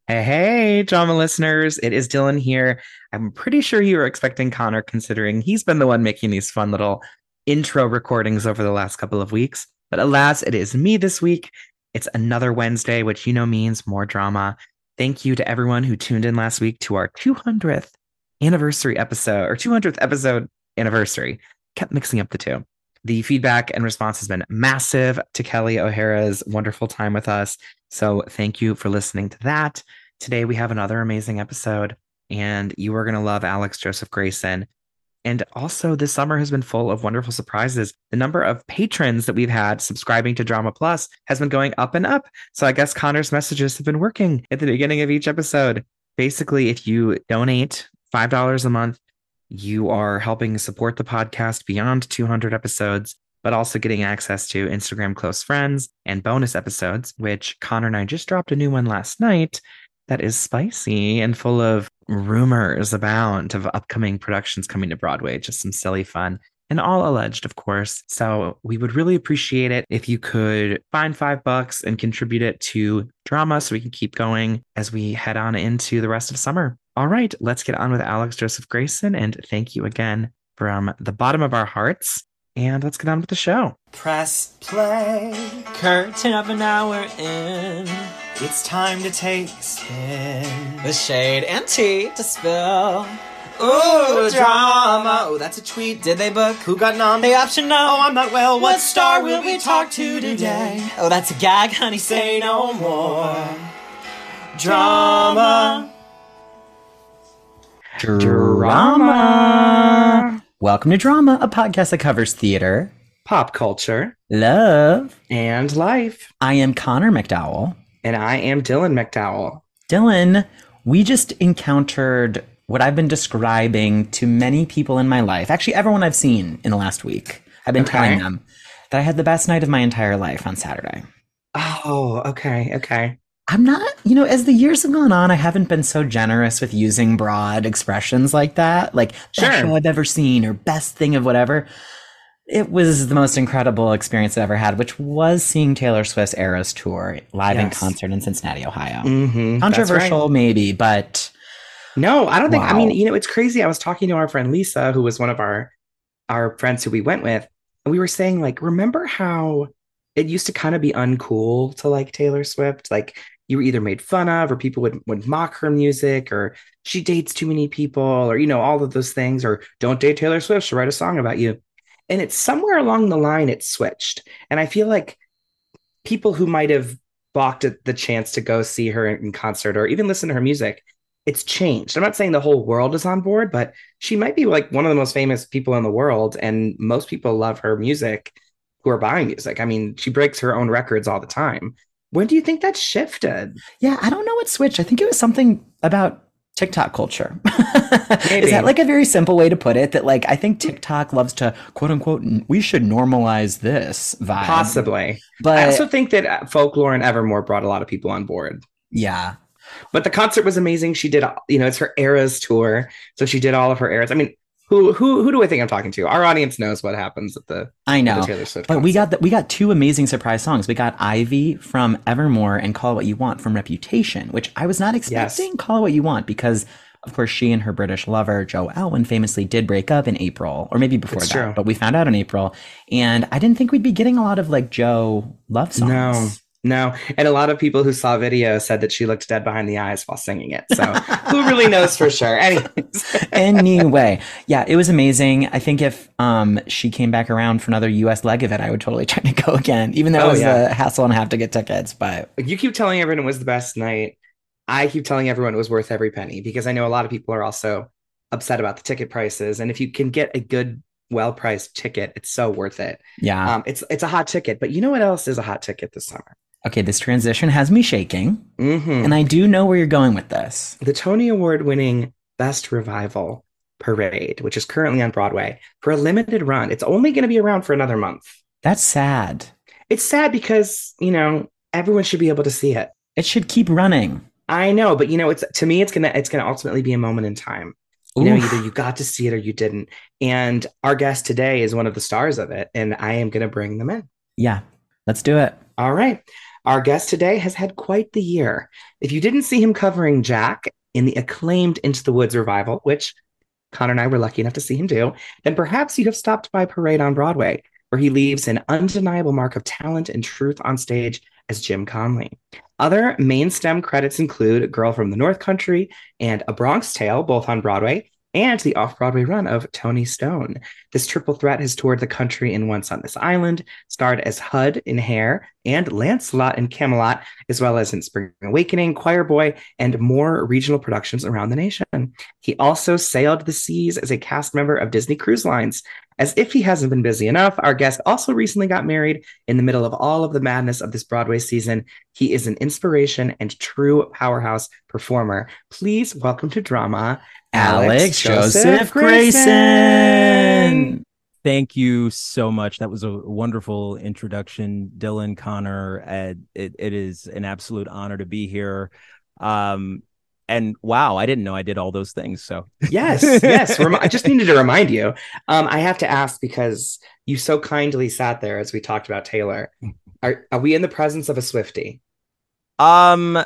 Hey, drama listeners. It is Dylan here. I'm pretty sure you were expecting Connor, considering he's been the one making these fun little intro recordings over the last couple of weeks. But alas, it is me this week. It's another Wednesday, which means more drama. Thank you to everyone who tuned in last week to our 200th anniversary episode or 200th episode anniversary. Kept mixing up the two. The feedback and response has been massive to Kelly O'Hara's wonderful time with us. So thank you for listening to that. Today we have another amazing episode, and you are going to love Alex Joseph Grayson. And also, this summer has been full of wonderful surprises. The number of patrons that we've had subscribing to Drama Plus has been going up and up. So I guess Connor's messages have been working at the beginning of each episode. Basically, if you donate $5 a month, you are helping support the podcast beyond 200 episodes, but also getting access to Instagram close friends and bonus episodes, which Connor and I just dropped a new one last night that is spicy and full of rumors abound of upcoming productions coming to Broadway. Just some silly fun and all alleged, of course. So we would really appreciate it if you could find $5 and contribute it to drama so we can keep going as we head on into the rest of summer. All right, let's get on with Alex Joseph Grayson. And thank you again from the bottom of our hearts. And let's get on with the show. Press play. Curtain up an hour in. It's time to take a spin. The shade and tea to spill. Ooh, drama. Oh, that's a tweet. Did they book? Who got nom? The option no. Oh, I'm not well. What star will we talk to today? Oh, that's a gag, honey. Say no more. Drama. Drama. Welcome to Drama, a podcast that covers theater, Pop culture. love, And life. I am Connor McDowell. And I am Dylan McDowell. Dylan, we just encountered what I've been describing to many people in my life. Actually, everyone I've seen in the last week. I've been telling them that I had the best night of my entire life on Saturday. Oh, okay. I'm not, as the years have gone on, I haven't been so generous with using broad expressions like that. Like, best show I've ever seen or best thing of whatever. It was the most incredible experience I ever had, which was seeing Taylor Swift's Eras Tour live in concert in Cincinnati, Ohio. Mm-hmm, controversial, maybe, but... No, I don't think... Wow. I mean, it's crazy. I was talking to our friend Lisa, who was one of our friends who we went with, and we were saying, like, remember how it used to kind of be uncool to like Taylor Swift? Like, you were either made fun of or people would mock her music, or she dates too many people, or, all of those things, or don't date Taylor Swift, she'll write a song about you. And it's somewhere along the line, it switched. And I feel like people who might have balked at the chance to go see her in concert or even listen to her music, it's changed. I'm not saying the whole world is on board, but she might be like one of the most famous people in the world. And most people love her music who are buying music. I mean, she breaks her own records all the time. When do you think that shifted? Yeah, I don't know what switched. I think it was something about TikTok culture. Is that like a very simple way to put it? That like, I think TikTok loves to quote unquote, we should normalize this vibe. Possibly. But I also think that Folklore and Evermore brought a lot of people on board. Yeah. But the concert was amazing. She did, it's her Eras tour. So she did all of her eras. I mean, who do I think I'm talking to? Our audience knows what happens at the Taylor Swift but concert. we got two amazing surprise songs. We got Ivy from Evermore and Call It What You Want from Reputation, which I was not expecting. Yes. Call It What You Want, because of course she and her British lover Joe Alwyn famously did break up in April, or maybe before that. True. But we found out in April, and I didn't think we'd be getting a lot of like Joe love songs. No. And a lot of people who saw video said that she looked dead behind the eyes while singing it. So who really knows for sure? Anyway, yeah, it was amazing. I think if she came back around for another US leg of it, I would totally try to go again, even though it was a hassle and a half to get tickets. But you keep telling everyone it was the best night. I keep telling everyone it was worth every penny, because I know a lot of people are also upset about the ticket prices. And if you can get a good, well-priced ticket, it's so worth it. Yeah. It's a hot ticket. But you know what else is a hot ticket this summer? Okay, this transition has me shaking, mm-hmm. and I do know where you're going with this. The Tony Award-winning Best Revival Parade, which is currently on Broadway, for a limited run. It's only going to be around for another month. That's sad. It's sad because, everyone should be able to see it. It should keep running. I know, but it's to me, it's gonna ultimately be a moment in time. Either you got to see it or you didn't. And our guest today is one of the stars of it, and I am going to bring them in. Yeah. Let's do it. All right. Our guest today has had quite the year. If you didn't see him covering Jack in the acclaimed Into the Woods revival, which Connor and I were lucky enough to see him do, then perhaps you have stopped by Parade on Broadway, where he leaves an undeniable mark of talent and truth on stage as Jim Conley. Other main stem credits include Girl from the North Country and A Bronx Tale, both on Broadway, and the off-Broadway run of Tony Stone. This triple threat has toured the country in Once on This Island, starred as Hud in Hair and Lancelot in Camelot, as well as in Spring Awakening, Choir Boy, and more regional productions around the nation. He also sailed the seas as a cast member of Disney Cruise Lines. As if he hasn't been busy enough, our guest also recently got married in the middle of all of the madness of this Broadway season. He is an inspiration and true powerhouse performer. Please welcome to drama, Alex Joseph Grayson. Thank you so much. That was a wonderful introduction, Dylan, Connor. It is an absolute honor to be here. And wow, I didn't know I did all those things. So yes. I just needed to remind you. I have to ask because you so kindly sat there as we talked about Taylor. Are we in the presence of a Swiftie? I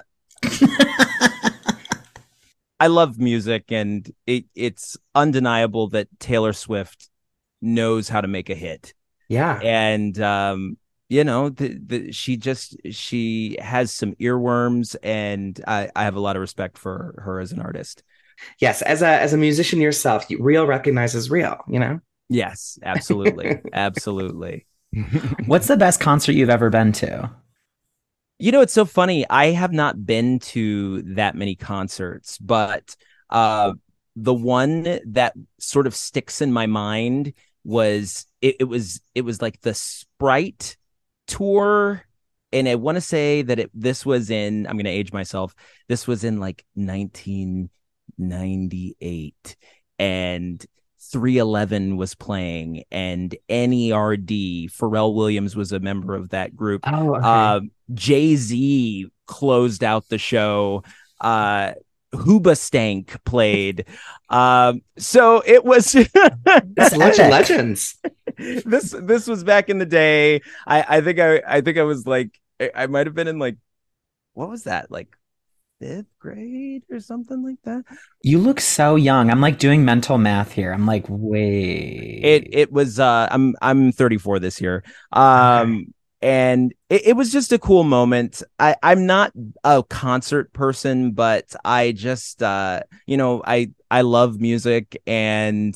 love music, and it's undeniable that Taylor Swift knows how to make a hit. Yeah. And she has some earworms, and I have a lot of respect for her as an artist. Yes, as a musician yourself, real recognizes real, Yes, absolutely. Absolutely. What's the best concert you've ever been to? It's so funny. I have not been to that many concerts, but the one that sort of sticks in my mind was it was like the Sprite tour, and I want to say that this was in, I'm going to age myself, this was in like 1998, and 311 was playing, and NERD, Pharrell Williams was a member of that group. Oh, okay. Jay-Z closed out the show. Hoobastank played. So it was that's legends. This was back in the day. I think I was like, I might have been in like, what was that, like 5th grade or something like that. You look so young. I'm like doing mental math here. I'm like, wait. It was I'm 34 this year. Okay. And it was just a cool moment. I'm not a concert person, but I just I love music, and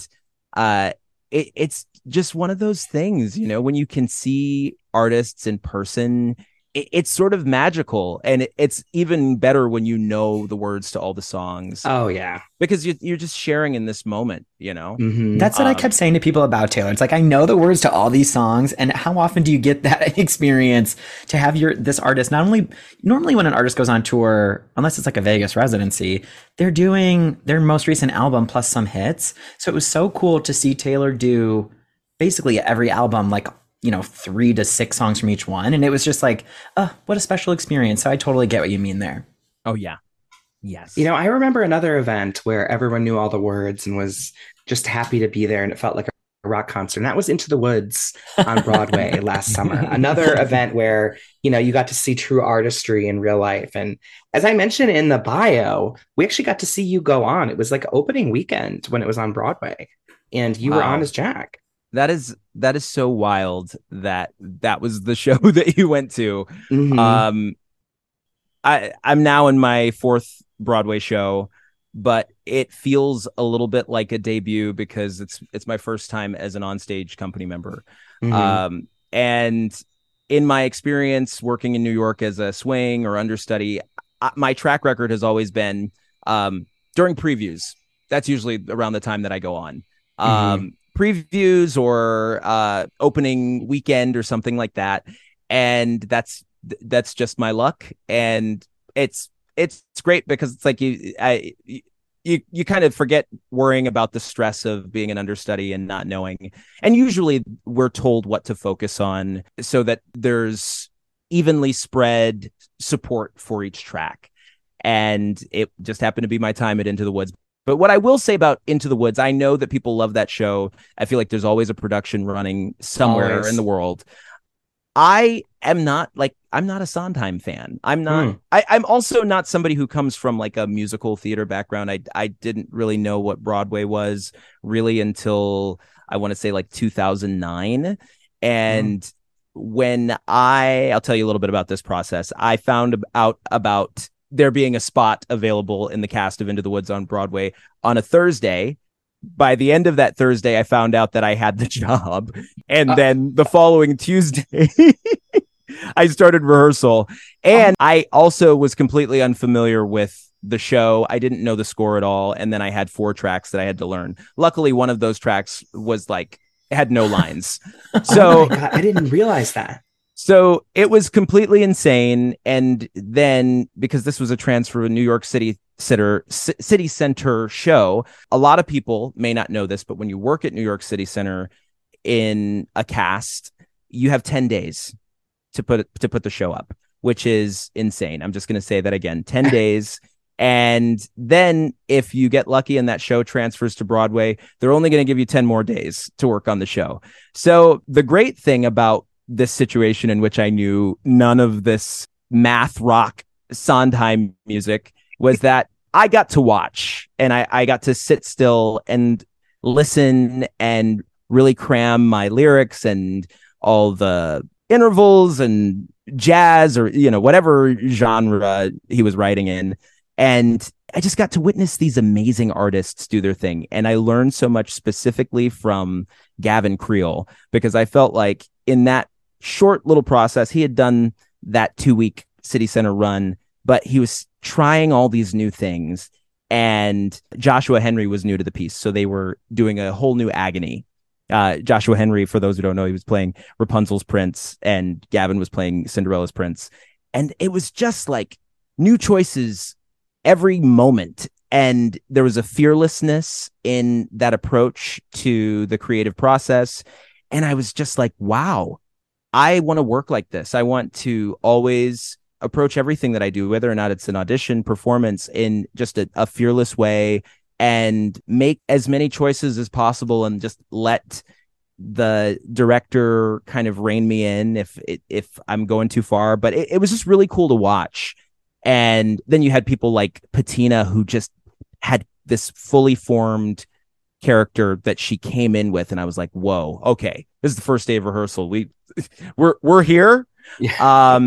it's just one of those things, when you can see artists in person. It's sort of magical, and it's even better when you know the words to all the songs. Oh yeah, because you're just sharing in this moment, Mm-hmm. That's what I kept saying to people about Taylor. It's like, I know the words to all these songs, and how often do you get that experience to have this artist? Normally when an artist goes on tour, unless it's like a Vegas residency, they're doing their most recent album plus some hits. So it was so cool to see Taylor do basically every album, like 3 to 6 songs from each one. And it was just like, what a special experience. So I totally get what you mean there. Oh, yeah. Yes. I remember another event where everyone knew all the words and was just happy to be there, and it felt like a rock concert. And that was Into the Woods on Broadway last summer. Another event where, you got to see true artistry in real life. And as I mentioned in the bio, we actually got to see you go on. It was like opening weekend when it was on Broadway, and you were on as Jack. That is so wild that was the show that you went to. Mm-hmm. I'm now in my 4th Broadway show, but it feels a little bit like a debut because it's my first time as an onstage company member. Mm-hmm. And in my experience working in New York as a swing or understudy, my track record has always been during previews. That's usually around the time that I go on. Previews or opening weekend or something like that, and that's just my luck. And it's great because it's like you kind of forget worrying about the stress of being an understudy and not knowing, and usually we're told what to focus on so that there's evenly spread support for each track. And it just happened to be my time at Into the Woods. But what I will say about Into the Woods, I know that people love that show. I feel like there's always a production running somewhere in the world. I am not like, I'm not a Sondheim fan. I'm not, I'm also not somebody who comes from like a musical theater background. I didn't really know what Broadway was really until I want to say like 2009. And when I'll tell you a little bit about this process. I found out about there being a spot available in the cast of Into the Woods on Broadway on a Thursday. By the end of that Thursday, I found out that I had the job. And then the following Tuesday, I started rehearsal. And I also was completely unfamiliar with the show. I didn't know the score at all. And then I had 4 tracks that I had to learn. Luckily, one of those tracks was like, had no lines. So oh my God, I didn't realize that. So it was completely insane. And then because this was a transfer of New York City Center show, a lot of people may not know this, but when you work at New York City Center in a cast, you have 10 days to put the show up, which is insane. I'm just going to say that again, 10 days. And then if you get lucky and that show transfers to Broadway, they're only going to give you 10 more days to work on the show. So the great thing about this situation, in which I knew none of this math rock Sondheim music, was that I got to watch, and I got to sit still and listen and really cram my lyrics and all the intervals and jazz, or, you know, whatever genre he was writing in. And I just got to witness these amazing artists do their thing. And I learned so much specifically from Gavin Creel, because I felt like in that short little process, he had done that 2-week City Center run, but he was trying all these new things. And Joshua Henry was new to the piece. So they were doing a whole new agony. Joshua Henry, for those who don't know, he was playing Rapunzel's prince and Gavin was playing Cinderella's prince. And it was just like new choices every moment. And there was a fearlessness in that approach to the creative process. And I was just like, wow, I want to work like this. I want to always approach everything that I do, whether or not it's an audition, performance, in just a fearless way, and make as many choices as possible and just let the director kind of rein me in if I'm going too far. But it was just really cool to watch. And then you had people like Patina, who just had this fully formed character that she came in with, and I was like, whoa, okay, this is the first day of rehearsal. We're here. Yeah.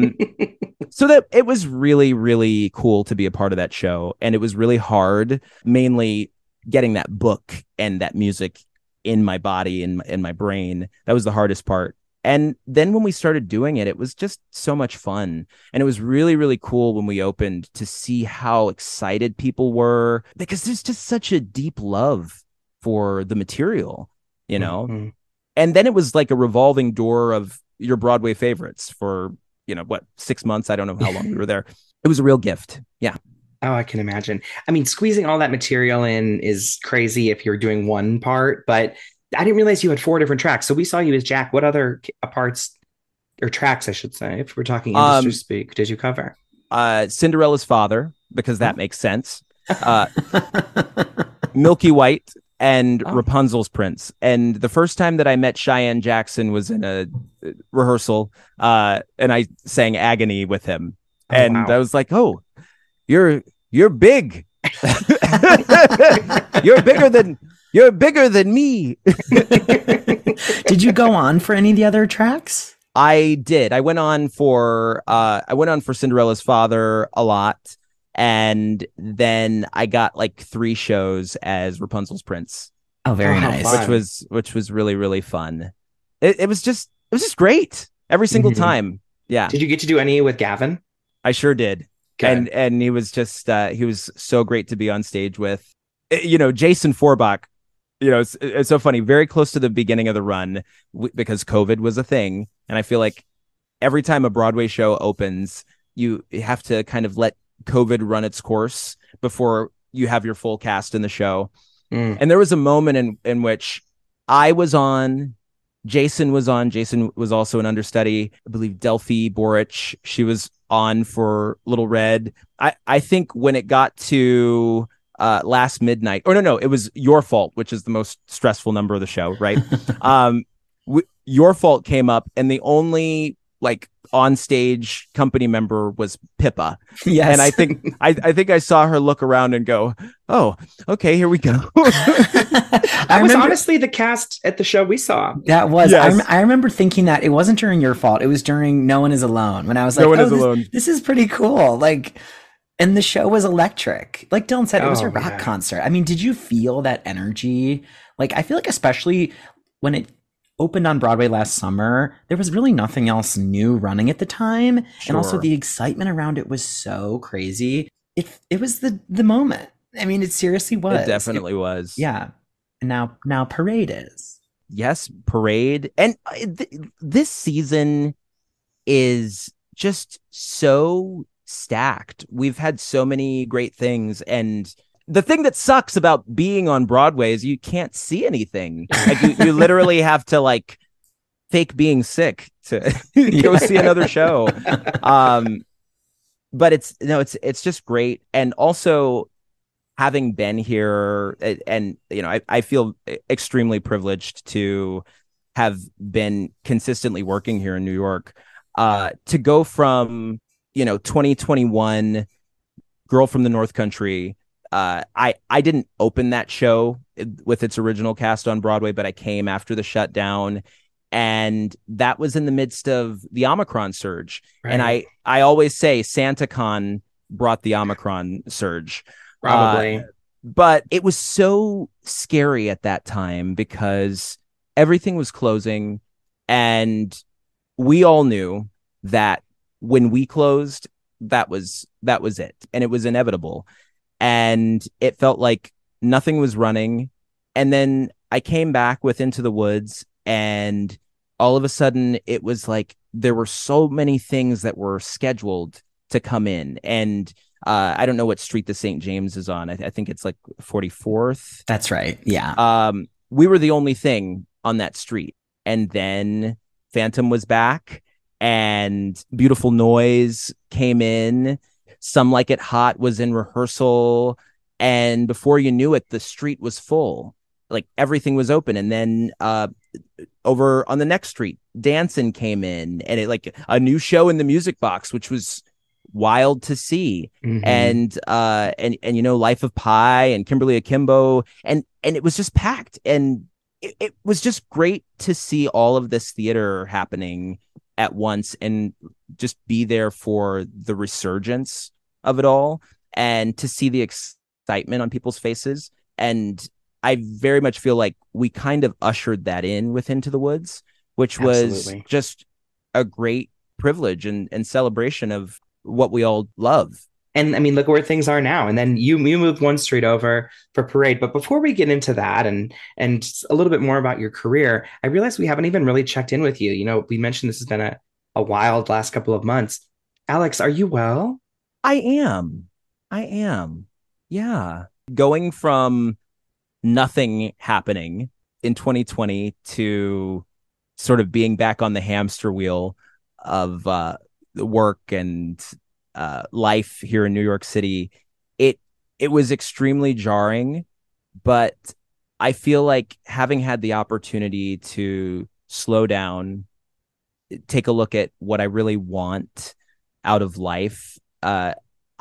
So that it was really, really cool to be a part of that show. And it was really hard, mainly getting that book and that music in my body and in my brain. That was the hardest part. And then when we started doing it, it was just so much fun. And it was really, really cool when we opened to see how excited people were, because there's just such a deep love for the material, you know? Mm-hmm. And then it was like a revolving door of your Broadway favorites for, 6 months? I don't know how long we were there. It was a real gift. Yeah. Oh, I can imagine. I mean, squeezing all that material in is crazy if you're doing one part, but I didn't realize you had 4 different tracks. So we saw you as Jack. What other parts, or tracks, I should say, if we're talking industry speak, did you cover? Cinderella's father, because that makes sense. Milky White, and Rapunzel's prince. And the first time that I met Cheyenne Jackson was in a rehearsal, and I sang Agony with him. And I was like, oh, you're big. You're bigger than me. Did you go on for any of the other tracks? I did. I went on for Cinderella's father a lot. And then I got like 3 shows as Rapunzel's prince. Oh, very nice. Which was really, really fun. It was just great every single time. Yeah. Did you get to do any with Gavin? I sure did. Good. And he was just he was so great to be on stage with. Jason Forbach. It's so funny. Very close to the beginning of the run, because COVID was a thing, and I feel like every time a Broadway show opens, you have to kind of let COVID run its course before you have your full cast in the show. And there was a moment in which I was on, Jason was on. Jason was also an understudy. I believe Delphi Boric, she was on for Little Red. I think when it got to Last Midnight, it was Your Fault, which is the most stressful number of the show, right? Your Fault came up, and the only like on stage company member was Pippa. Yes. And I think I saw her look around and go, oh, okay, here we go. That was honestly the cast at the show we saw. That was, yes. I remember thinking that it wasn't during your fault. It was during No One Is Alone, when I was like, No One Is Alone. This is pretty cool. Like, and the show was electric. Like Dylan said, it was a rock concert. I mean, did you feel that energy? Like, I feel like especially when it opened on Broadway last summer, there was really nothing else new running at the time. Sure. And also the excitement around it was so crazy. It was the moment. I mean, it seriously was. It definitely was. Yeah. And now Parade is. Yes, Parade. And this season is just so stacked. We've had so many great things, and the thing that sucks about being on Broadway is you can't see anything. Like you literally have to like fake being sick to go see another show. But it's just great. And also having been here, and I feel extremely privileged to have been consistently working here in New York, to go from 2021 Girl from the North Country. I didn't open that show with its original cast on Broadway, but I came after the shutdown, and that was in the midst of the Omicron surge. Right. And I always say SantaCon brought the Omicron surge. Probably. But it was so scary at that time because everything was closing, and we all knew that when we closed, that was it, and it was inevitable. And it felt like nothing was running. And then I came back with Into the Woods, and all of a sudden it was like there were so many things that were scheduled to come in. And I don't know what street the St. James is on. I think it's like 44th. That's right. Yeah. We were the only thing on that street. And then Phantom was back, and Beautiful Noise came in. Some Like It Hot was in rehearsal, and before you knew it, the street was full. Like everything was open. And then over on the next street, Dancin' came in, and it like a new show in the Music Box, which was wild to see. Mm-hmm. And Life of Pi and Kimberly Akimbo, and it was just packed, and it was just great to see all of this theater happening at once and just be there for the resurgence of it all, and to see the excitement on people's faces. And I very much feel like we kind of ushered that in with Into the Woods, which was just a great privilege and celebration of what we all love. And I mean, look where things are now. And then you moved one street over for Parade. But before we get into that and a little bit more about your career, I realize we haven't even really checked in with you. We mentioned this has been a wild last couple of months. Alex, are you well? I am. Yeah. Going from nothing happening in 2020 to sort of being back on the hamster wheel of work and life here in New York City, it was extremely jarring, but I feel like having had the opportunity to slow down, take a look at what I really want out of life, I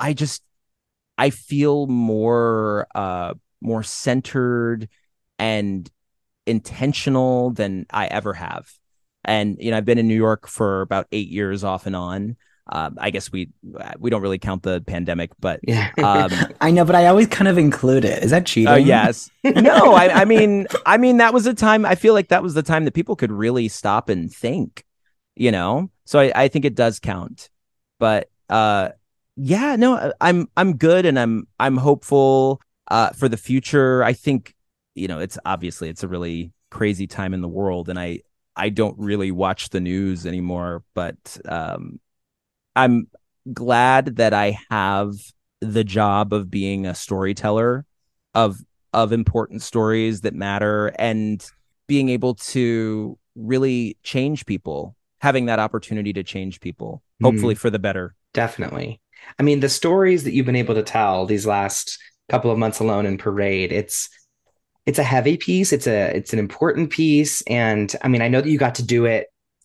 feel more centered and intentional than I ever have. And I've been in New York for about 8 years off and on. I guess we don't really count the pandemic, but yeah. I know, but I always kind of include it. Is that cheating? Yes. No, I mean that was a time. I feel like that was the time that people could really stop and think. So I think it does count. But yeah, no, I'm good, and I'm hopeful for the future. I think it's a really crazy time in the world, and I don't really watch the news anymore, but I'm glad that I have the job of being a storyteller of important stories that matter, and being able to really change people, having that opportunity to change people, hopefully for the better. Definitely. I mean, the stories that you've been able to tell these last couple of months alone in Parade, it's a heavy piece. It's an important piece. And I mean, I know that you got to do it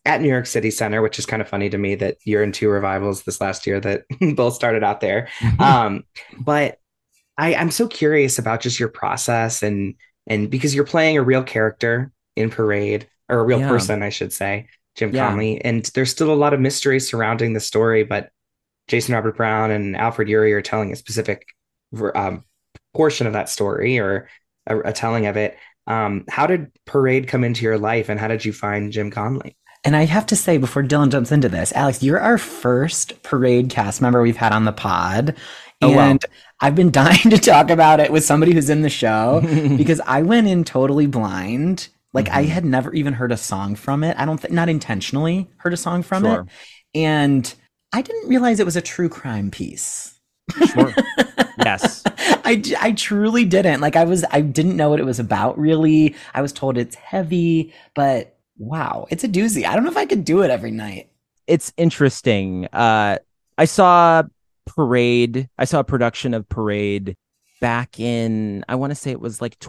at New York City Center, which is kind of funny to me that you're in two revivals this last year that both started out there. But I'm so curious about just your process and because you're playing a real character in Parade, or a real Yeah. person, I should say, Jim Yeah. Conley, and there's still a lot of mystery surrounding the story, but Jason Robert Brown and Alfred Ury are telling a specific portion of that story, or a telling of it. How did Parade come into your life, and how did you find Jim Conley? And I have to say, before Dylan jumps into this, Alex, you're our first Parade cast member we've had on the pod. Oh, wow. And I've been dying to talk about it with somebody who's in the show because I went in totally blind. Like I had never even heard a song from it. I don't think, not intentionally heard a song from it. And I didn't realize it was a true crime piece. Sure. Yes. I truly didn't. Like I didn't know what it was about really. I was told it's heavy, but wow, it's a doozy. I don't know if I could do it every night. It's interesting. I saw Parade. I saw a production of Parade back in, I want to say it was like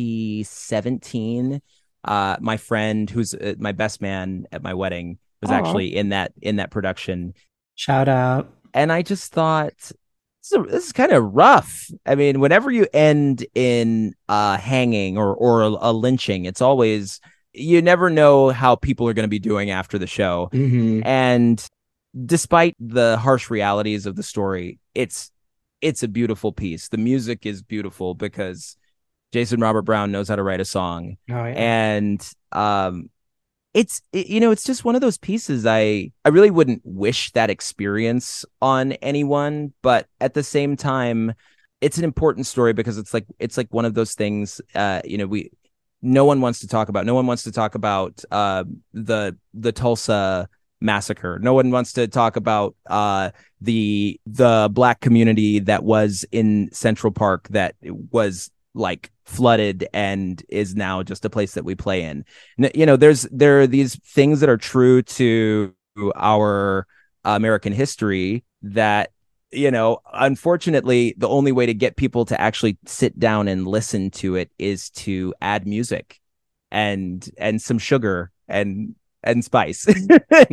2017. My friend, who's my best man at my wedding, was actually in that production. Shout out. And I just thought, this is kind of rough. I mean, whenever you end in hanging or a lynching, it's always, you never know how people are going to be doing after the show. And despite the harsh realities of the story, it's a beautiful piece. The music is beautiful because Jason Robert Brown knows how to write a song. And it's just one of those pieces. I really wouldn't wish that experience on anyone, but at the same time, it's an important story because it's like one of those things. No one wants to talk about. No one wants to talk about the Tulsa massacre. No one wants to talk about the Black community that was in Central Park that was like flooded and is now just a place that we play in. There are these things that are true to our American history that, unfortunately, the only way to get people to actually sit down and listen to it is to add music and some sugar and spice, but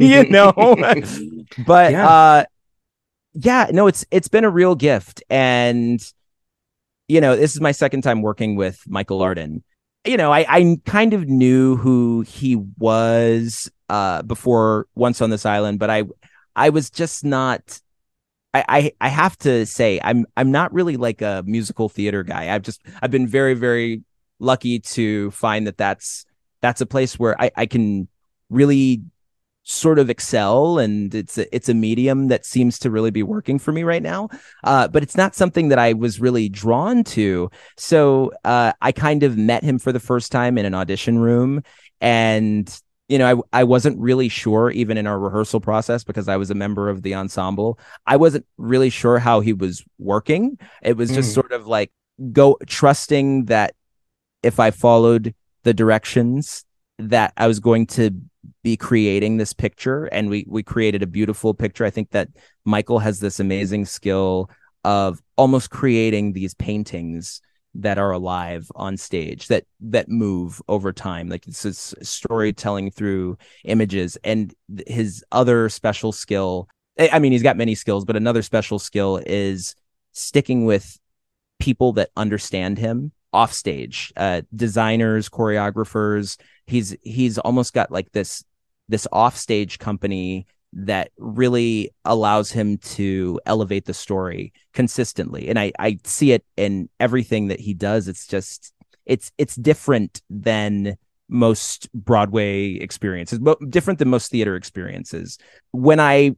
it's been a real gift. And this is my second time working with Michael Arden. I kind of knew who he was before Once on This Island, but I was just not. I have to say I'm not really like a musical theater guy. I've been very, very lucky to find that's a place where I can really sort of excel, and it's a medium that seems to really be working for me right now. But it's not something that I was really drawn to. So I kind of met him for the first time in an audition room, and I wasn't really sure, even in our rehearsal process, because I was a member of the ensemble. I wasn't really sure how he was working. It was just sort of like trusting that if I followed the directions that I was going to be creating this picture, and we created a beautiful picture. I think that Michael has this amazing skill of almost creating these paintings that are alive on stage, that move over time. Like this is storytelling through images. And his other special skill, I mean, he's got many skills, but another special skill is sticking with people that understand him off stage, designers, choreographers. He's almost got like this offstage company that really allows him to elevate the story consistently. And I see it in everything that he does. It's just, it's different than most Broadway experiences, different than most theater experiences. When I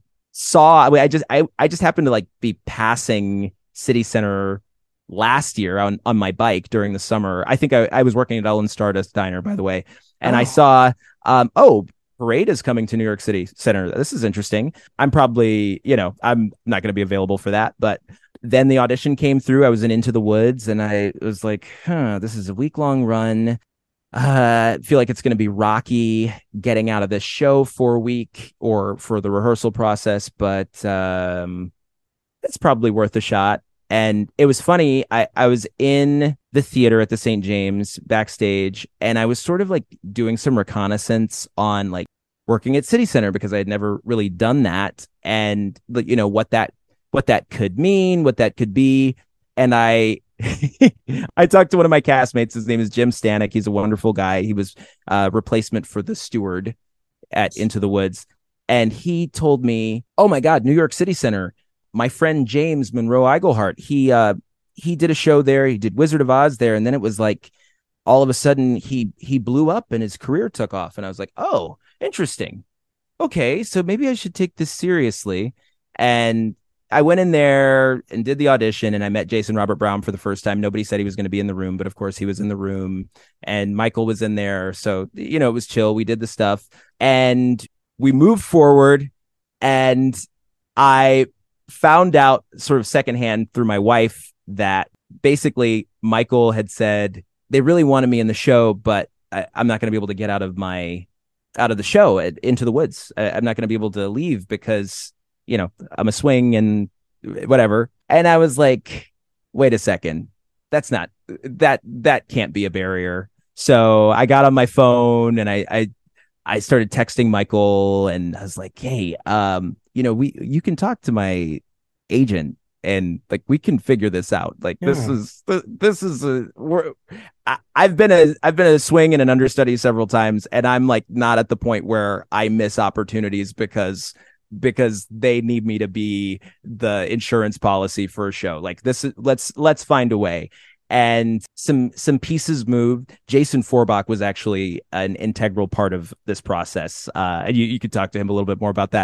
just happened to like be passing City Center last year on my bike during the summer. I think I was working at Ellen Stardust Diner, by the way. And I saw, Parade is coming to New York City Center. This is interesting. I'm probably, I'm not going to be available for that. But then the audition came through. I was in Into the Woods, and I was like, this is a week-long run. I feel like it's going to be rocky getting out of this show for a week or for the rehearsal process, but it's probably worth a shot. And it was funny. I was in the theater at the St. James backstage, and I was sort of like doing some reconnaissance on like working at City Center because I had never really done that, and what that could mean, what that could be. And I I talked to one of my castmates. His name is Jim Stanek. He's a wonderful guy. He was a replacement for the steward at Into the Woods. And he told me, oh my God, New York City Center. My friend James Monroe Iglehart, he did a show there. He did Wizard of Oz there. And then it was like all of a sudden he blew up and his career took off. And I was like, oh, interesting. Okay, so maybe I should take this seriously. And I went in there and did the audition, and I met Jason Robert Brown for the first time. Nobody said he was going to be in the room, but of course he was in the room, and Michael was in there. So, it was chill. We did the stuff and we moved forward, and I found out sort of secondhand through my wife that basically Michael had said they really wanted me in the show, but I'm not going to be able to get out of the show Into the Woods. I'm not going to be able to leave because I'm a swing and whatever. And I was like, wait a second, that's not, that can't be a barrier. So I got on my phone and I started texting Michael, and I was like, hey, you can talk to my agent and like, we can figure this out. Like, I've been a swing and an understudy several times, and I'm like not at the point where I miss opportunities because they need me to be the insurance policy for a show. Like, this is, let's find a way. And some pieces moved. Jason Forbach was actually an integral part of this process. And you could talk to him a little bit more about that.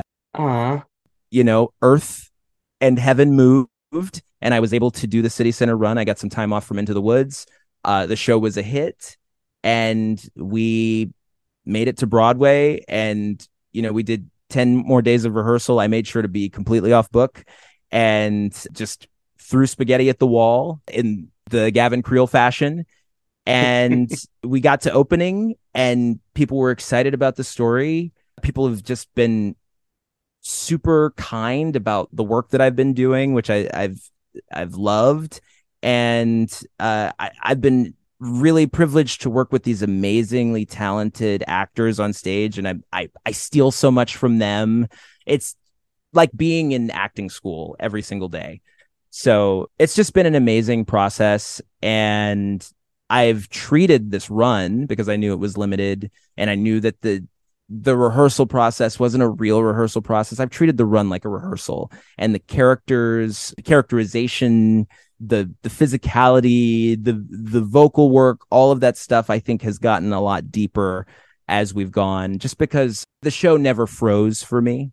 Earth and Heaven moved, and I was able to do the City Center run. I got some time off from Into the Woods. The show was a hit, and we made it to Broadway, and we did 10 more days of rehearsal. I made sure to be completely off book and just threw spaghetti at the wall in the Gavin Creel fashion. And we got to opening, and people were excited about the story. People have just been super kind about the work that I've been doing, which I've loved. And I've been really privileged to work with these amazingly talented actors on stage, and I steal so much from them. It's like being in acting school every single day. So it's just been an amazing process, and I've treated this run, because I knew it was limited, and I knew that the rehearsal process wasn't a real rehearsal process. I've treated the run like a rehearsal, and the characterization, the physicality, the vocal work, all of that stuff, I think has gotten a lot deeper as we've gone, just because the show never froze for me.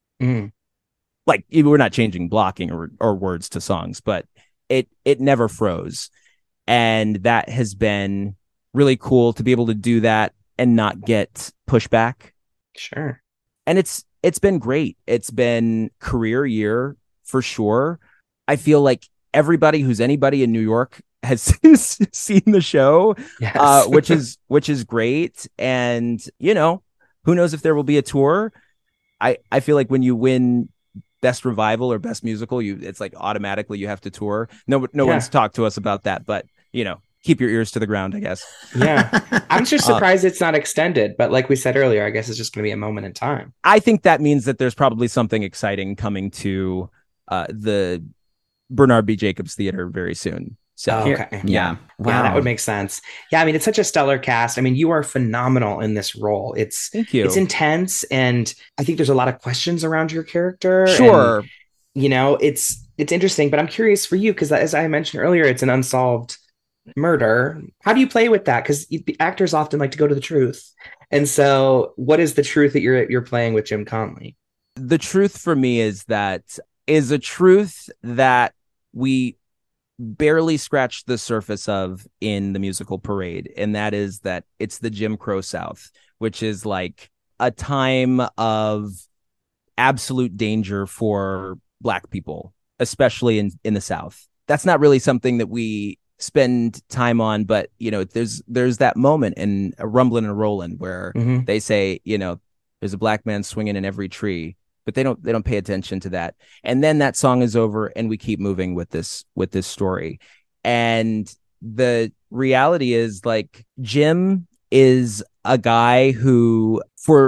Like, we're not changing blocking or words to songs, but it never froze. And that has been really cool to be able to do that and not get pushback. Sure. And it's been great. It's been career year for sure. I feel like everybody who's anybody in New York has seen the show, yes. which is great. And, who knows if there will be a tour. I feel like when you win Best Revival or Best Musical, it's like automatically you have to tour. No one's talked to us about that, but keep your ears to the ground, I guess. Yeah. I'm just surprised it's not extended, but like we said earlier, I guess it's just going to be a moment in time. I think that means that there's probably something exciting coming to the Bernard B. Jacobs Theater very soon. So okay. Yeah. Wow. Yeah, that would make sense. Yeah, I mean, it's such a stellar cast. I mean, you are phenomenal in this role. Thank you. It's intense, and I think there's a lot of questions around your character. Sure. And, it's interesting, but I'm curious for you, because as I mentioned earlier, it's an unsolved murder. How do you play with that? Because actors often like to go to the truth. And so what is the truth that you're playing with Jim Conley? The truth for me is a truth that we barely scratched the surface of in the musical Parade. And that is that it's the Jim Crow South, which is like a time of absolute danger for Black people, especially in the South. That's not really something that we spend time on, but there's that moment in a Rumblin' and a Rollin' where they say, there's a Black man swinging in every tree, but they don't pay attention to that. And then that song is over, and we keep moving with this story. And the reality is, like, Jim is a guy who, for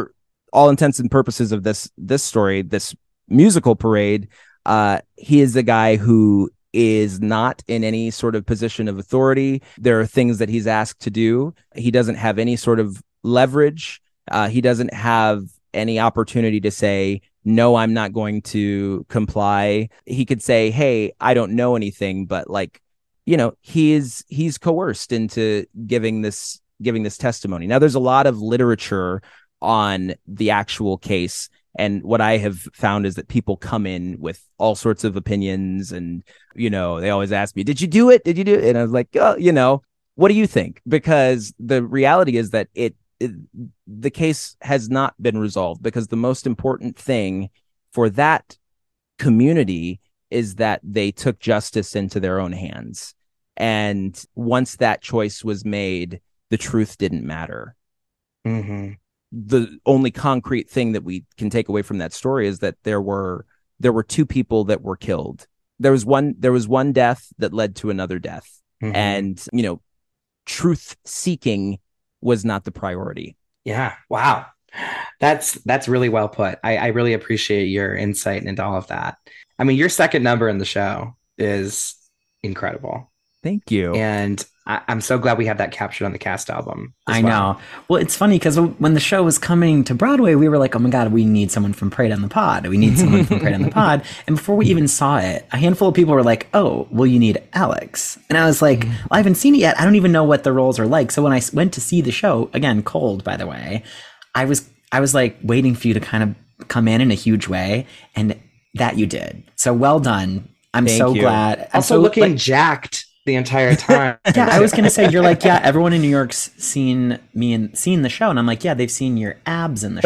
all intents and purposes of this story, this musical parade, he is a guy who is not in any sort of position of authority. There are things that he's asked to do. He doesn't have any sort of leverage. He doesn't have any opportunity to say, no, I'm not going to comply. He could say, hey, I don't know anything, but like, you know, he's coerced into giving this testimony. Now, there's a lot of literature on the actual case. And what I have found is that people come in with all sorts of opinions, and, you know, they always ask me, did you do it? Did you do it? And I was like, oh, you know, what do you think? Because the reality is that the case has not been resolved, because the most important thing for that community is that they took justice into their own hands. And once that choice was made, the truth didn't matter. Mm-hmm. The only concrete thing that we can take away from that story is that there were two people that were killed. There was one death that led to another death. Mm-hmm. And, you know, truth seeking was not the priority. Yeah. Wow. That's really well put. I really appreciate your insight into all of that. I mean, your second number in the show is incredible. Thank you. And I'm so glad we have that captured on the cast album. I know. Well, it's funny because when the show was coming to Broadway, we were like, oh my God, we need someone from Parade on the Pod. We need someone from Parade on the Pod. And before we even saw it, a handful of people were like, oh, well, you need Alex. And I was like, well, I haven't seen it yet. I don't even know what the roles are like. So when I went to see the show, again, cold, by the way, I was like waiting for you to kind of come in a huge way. And that you did. So well done. I'm Thank so you. glad. I'm Also so looking jacked the entire time. Yeah, I was gonna say, you're like, yeah, everyone in New York's seen me and seen the show, and I'm like, yeah, they've seen your abs in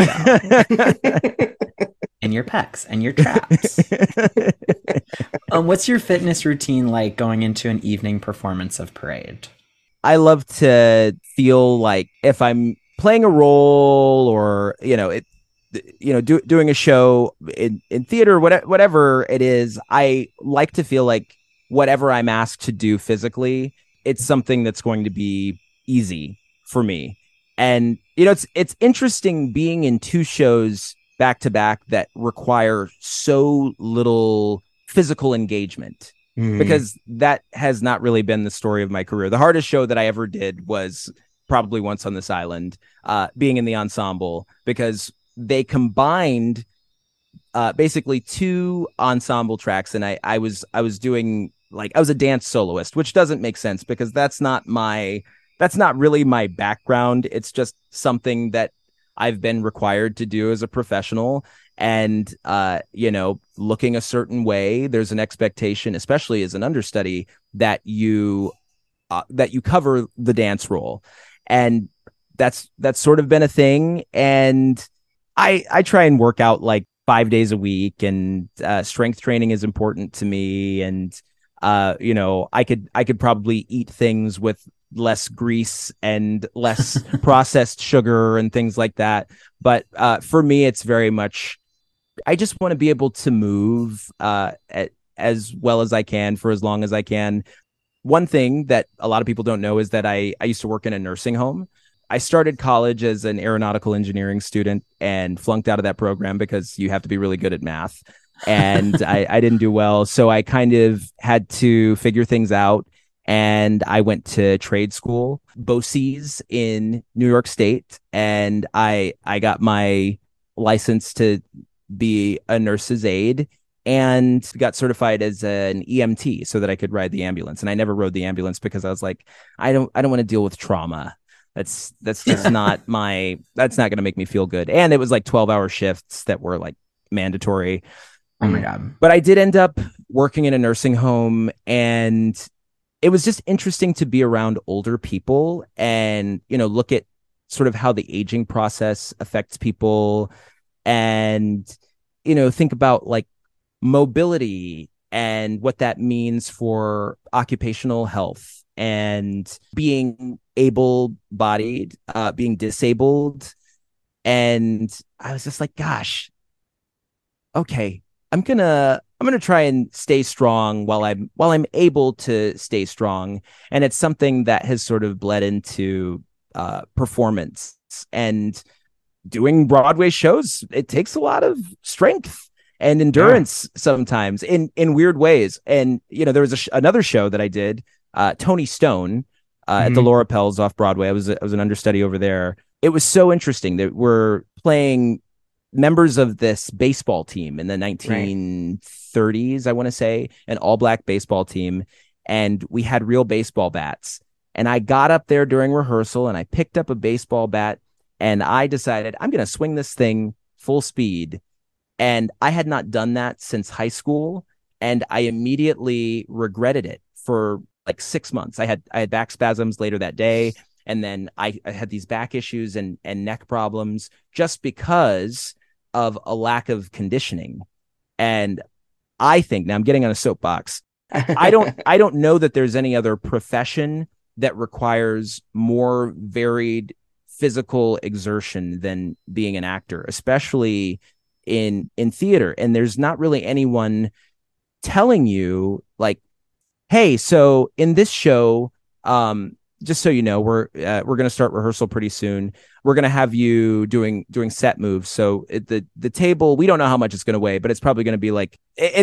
the show, and your pecs and your traps. What's your fitness routine like going into an evening performance of Parade? I love to feel like if I'm playing a role, or doing a show in theater, whatever it is, I like to feel like whatever I'm asked to do physically, it's something that's going to be easy for me. And, you know, it's interesting being in two shows back to back that require so little physical engagement, because that has not really been the story of my career. The hardest show that I ever did was probably Once on This Island, being in the ensemble, because they combined basically two ensemble tracks. And I was doing, like, I was a dance soloist, which doesn't make sense because that's not really my background. It's just something that I've been required to do as a professional. And, looking a certain way, there's an expectation, especially as an understudy, that you cover the dance role. And that's sort of been a thing. And I try and work out like 5 days a week, and strength training is important to me. And, I could probably eat things with less grease and less processed sugar and things like that. But for me, it's very much, I just want to be able to move as well as I can for as long as I can. One thing that a lot of people don't know is that I used to work in a nursing home. I started college as an aeronautical engineering student and flunked out of that program because you have to be really good at math. And I didn't do well. So I kind of had to figure things out. And I went to trade school, BOCES in New York State. And I got my license to be a nurse's aide and got certified as an EMT so that I could ride the ambulance. And I never rode the ambulance because I was like, I don't want to deal with trauma. That's just not that's not going to make me feel good. And it was like 12-hour shifts that were like mandatory. Oh my God. But I did end up working in a nursing home, and it was just interesting to be around older people and, look at sort of how the aging process affects people, and, think about like mobility and what that means for occupational health and being able-bodied, being disabled. And I was just like, gosh, okay, I'm gonna try and stay strong while I'm able to stay strong. And it's something that has sort of bled into performance. And doing Broadway shows, it takes a lot of strength and endurance sometimes in weird ways. And, there was another show that I did, Tony Stone, at the Laura Pels off Broadway. I was an understudy over there. It was so interesting that we're playing members of this baseball team in the 1930s, I want to say, an all-black baseball team. And we had real baseball bats. And I got up there during rehearsal and I picked up a baseball bat and I decided I'm going to swing this thing full speed. And I had not done that since high school. And I immediately regretted it for like 6 months. I had back spasms later that day. And then I had these back issues and neck problems just because of a lack of conditioning. And I think, now I'm getting on a soapbox, I don't know that there's any other profession that requires more varied physical exertion than being an actor, especially in theater. And there's not really anyone telling you like, hey, so in this show, just so you know, we're going to start rehearsal pretty soon. We're going to have you doing set moves. So the table, we don't know how much it's going to weigh, but it's probably going to be like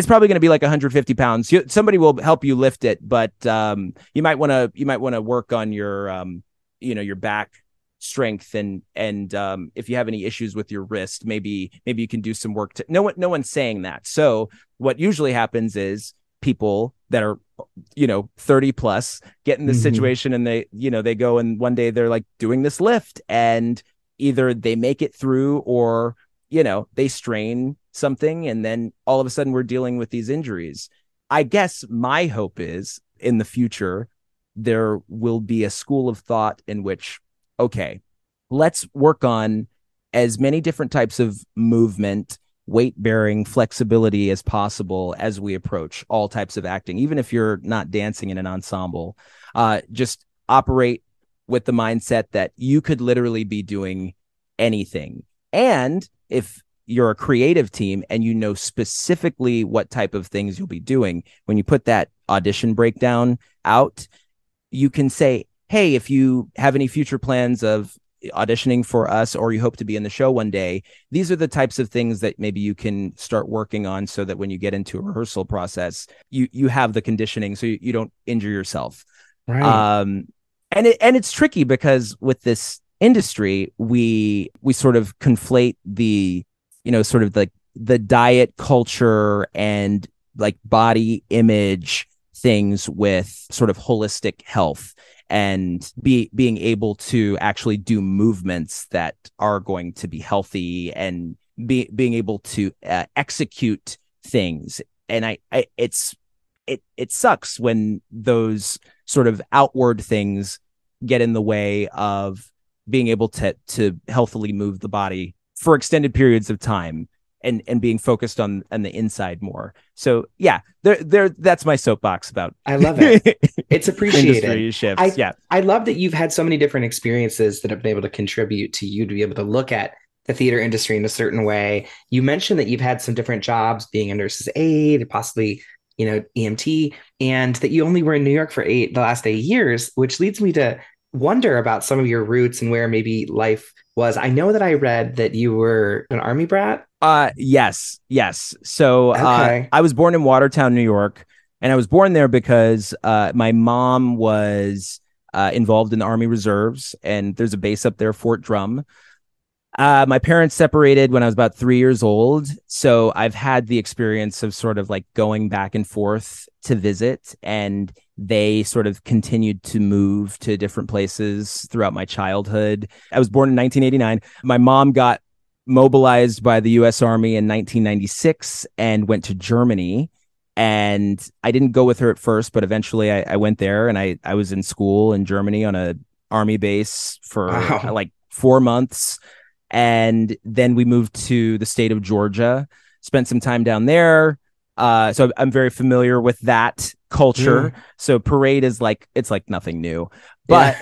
150 pounds. Somebody will help you lift it, but you might want to work on your your back strength and if you have any issues with your wrist, maybe you can do some work. No one's saying that. So what usually happens is people that are 30 plus get in this situation and they go and one day they're like doing this lift and either they make it through or they strain something and then all of a sudden we're dealing with these injuries. I guess my hope is in the future there will be a school of thought in which, okay, let's work on as many different types of movement, weight bearing, flexibility as possible as we approach all types of acting. Even if you're not dancing in an ensemble, just operate with the mindset that you could literally be doing anything. And if you're a creative team and you know specifically what type of things you'll be doing, when you put that audition breakdown out, you can say, hey, if you have any future plans of auditioning for us or you hope to be in the show one day, these are the types of things that maybe you can start working on so that when you get into a rehearsal process, you have the conditioning so you don't injure yourself. Right. And it's tricky because with this industry, we sort of conflate the, sort of like the diet culture and like body image things with sort of holistic health and being able to actually do movements that are going to be healthy and being able to execute things. And it sucks when those sort of outward things get in the way of being able to healthily move the body for extended periods of time and being focused on the inside more. So yeah, that's my soapbox about. I love it. It's appreciated. Industry shifts. I love that you've had so many different experiences that have been able to contribute to you to be able to look at the theater industry in a certain way. You mentioned that you've had some different jobs, being a nurse's aide, possibly, EMT, and that you only were in New York for the last 8 years, which leads me to wonder about some of your roots and where maybe life was. I know that I read that you were an Army brat. Yes. So Okay. I was born in Watertown, New York, and I was born there because my mom was involved in the Army Reserves, and there's a base up there, Fort Drum. My parents separated when I was about 3 years old, so I've had the experience of sort of like going back and forth to visit, and they sort of continued to move to different places throughout my childhood. I was born in 1989. My mom got mobilized by the U.S. Army in 1996 and went to Germany. And I didn't go with her at first, but eventually I went there, and I was in school in Germany on a Army base for like 4 months. And then we moved to the state of Georgia, spent some time down there. So I'm very familiar with that culture. So parade is like, it's like nothing new, but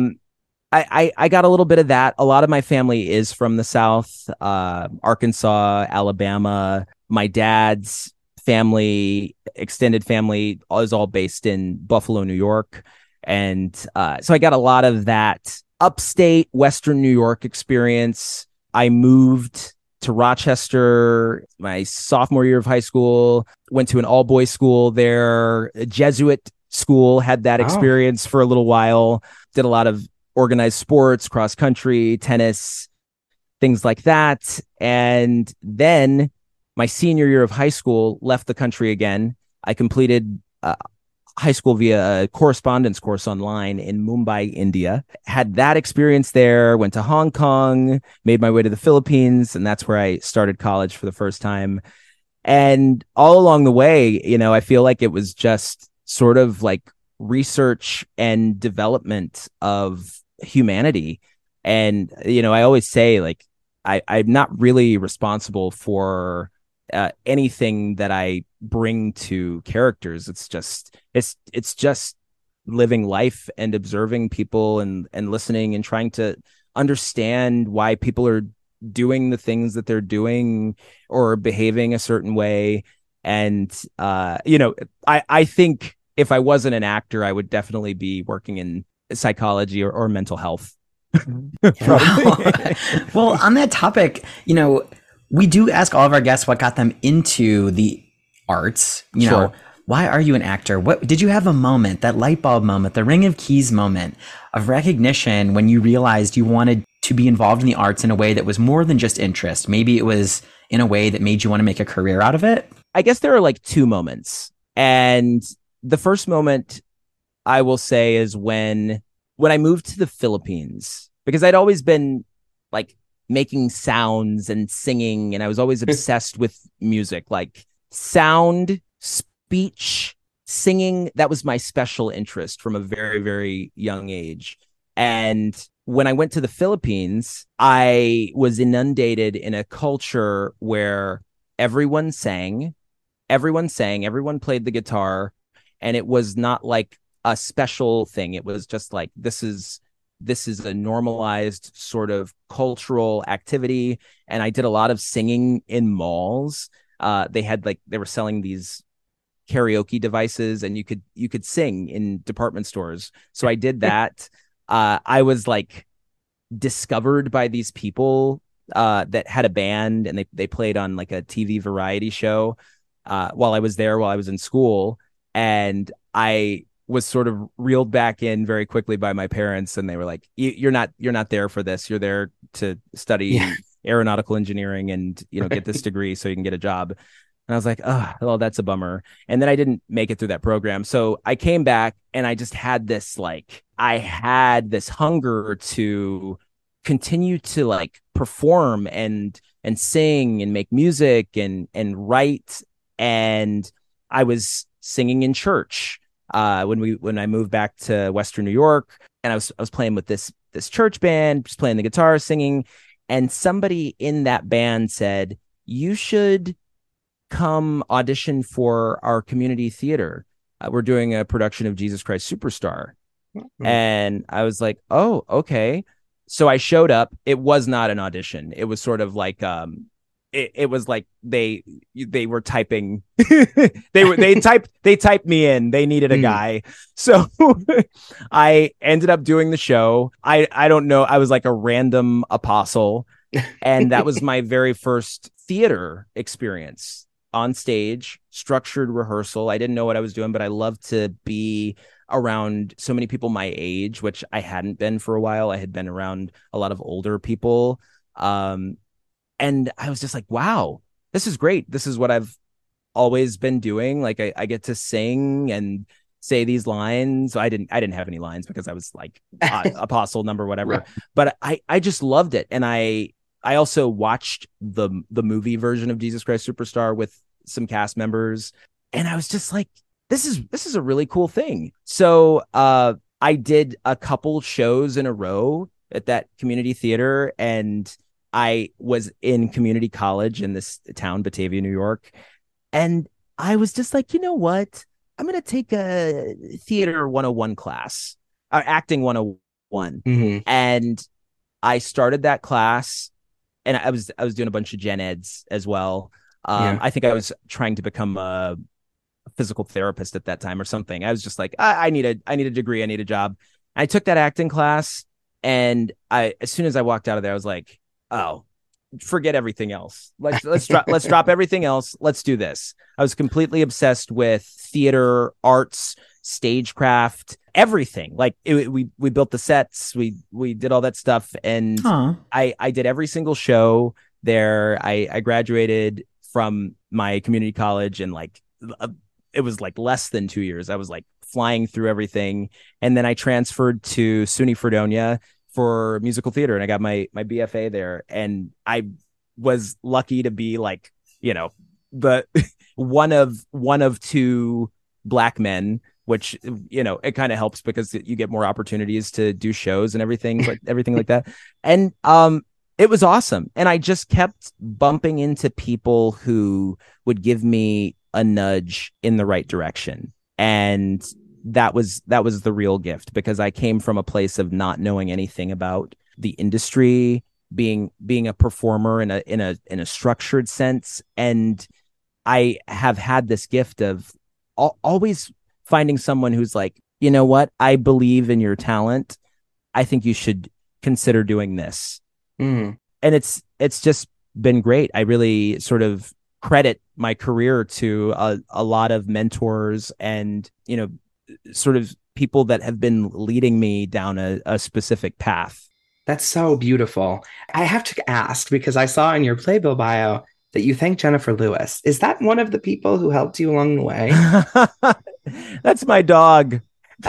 I got a little bit of that. A lot of my family is from the South, Arkansas, Alabama. My dad's family, extended family, is all based in Buffalo, New York. And so I got a lot of that upstate Western New York experience. I moved to Rochester my sophomore year of high school, went to an all boys school there, a Jesuit school, had that experience for a little while, did a lot of organized sports, cross country, tennis, things like that. And then my senior year of high school, left the country again. I completed high school via a correspondence course online in Mumbai, India. Had that experience there, went to Hong Kong, made my way to the Philippines, and that's where I started college for the first time. And all along the way, I feel like it was just sort of like research and development of humanity. And, I always say, like, I'm not really responsible for anything that I bring to characters. It's just living life and observing people and listening and trying to understand why people are doing the things that they're doing or behaving a certain way. And I think if I wasn't an actor, I would definitely be working in psychology or mental health. Well, on that topic, we do ask all of our guests what got them into the arts. Sure. Why are you an actor? What did you have a moment, that light bulb moment, the Ring of Keys moment of recognition when you realized you wanted to be involved in the arts in a way that was more than just interest? Maybe it was in a way that made you want to make a career out of it? I guess there are like two moments. And the first moment I will say is when I moved to the Philippines, because I'd always been like making sounds and singing, and I was always obsessed with music, like sound, speech, singing. That was my special interest from a very, very young age. And when I went to the Philippines, I was inundated in a culture where everyone sang, everyone played the guitar, and it was not like a special thing. It was just like, this is a normalized sort of cultural activity. And I did a lot of singing in malls. They were selling these karaoke devices, and you could sing in department stores. So I did that. I was like discovered by these people that had a band, and they played on like a TV variety show while I was in school. And I was sort of reeled back in very quickly by my parents, and they were like, you're not there for this. You're there to study aeronautical engineering and get this degree so you can get a job. And I was like, oh, well, that's a bummer. And then I didn't make it through that program. So I came back, and I just had this hunger to continue to like perform and sing and make music and write. And I was singing in church when I moved back to Western New York, and I was playing with this church band, just playing the guitar, singing. And somebody in that band said, you should come audition for our community theater. We're doing a production of Jesus Christ Superstar. Mm-hmm. And I was like, oh, okay. So I showed up. It was not an audition. It was sort of like, it was like they were typing, they typed me in. They needed a guy. So I ended up doing the show. I don't know. I was like a random apostle. And that was my very first theater experience. On stage, structured rehearsal. I didn't know what I was doing, but I loved to be around so many people my age, which I hadn't been for a while. I had been around a lot of older people. And I was just like, wow, this is great. This is what I've always been doing. Like I get to sing and say these lines. I didn't have any lines because I was like apostle number, whatever, right. But I just loved it. And I also watched the movie version of Jesus Christ Superstar with some cast members, and I was just like, this is a really cool thing. So I did a couple shows in a row at that community theater, and I was in community college in this town, Batavia, New York. And I was just like, you know what? I'm going to take a theater 101 class, acting 101. Mm-hmm. And I started that class. And I was doing a bunch of gen eds as well. I think I was trying to become a physical therapist at that time or something. I was just like, I need a degree. I need a job. And I took that acting class. And as soon as I walked out of there, I was like, oh, forget everything else. Let's drop everything else. Let's do this. I was completely obsessed with theater, arts, stagecraft, everything. Like we built the sets, we did all that stuff, and I did every single show there. I graduated from my community college in like it was like less than 2 years. I was like flying through everything, and then I transferred to SUNY Fredonia for musical theater, and I got my BFA there, and I was lucky to be like, you know, the one of two Black men, which, you know, it kind of helps because you get more opportunities to do shows and everything like that. And it was awesome, and I just kept bumping into people who would give me a nudge in the right direction, and that was the real gift, because I came from a place of not knowing anything about the industry, being a performer in a structured sense, and I have had this gift of always finding someone who's like, you know what, I believe in your talent. I think you should consider doing this. And it's just been great. I really sort of credit my career to a lot of mentors and, you know, sort of people that have been leading me down a specific path. That's so beautiful. I have to ask, because I saw in your Playbill bio that you thank Jennifer Lewis. Is that one of the people who helped you along the way? That's my dog.